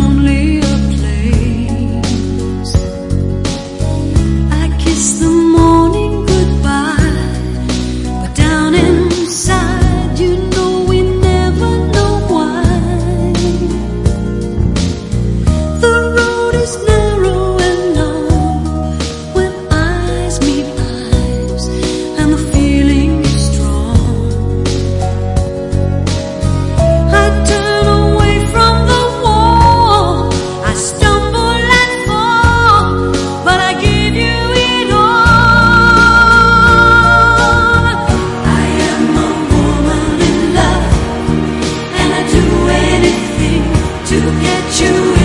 only a place. I kiss the morning goodbye, but down inside you know we never know why. The road is narrow and long when eyes meet eyes and the feeling is strong. I turn away from the wall, I stumble and fall, but I give you it all. I am a woman in love, and I do anything to get you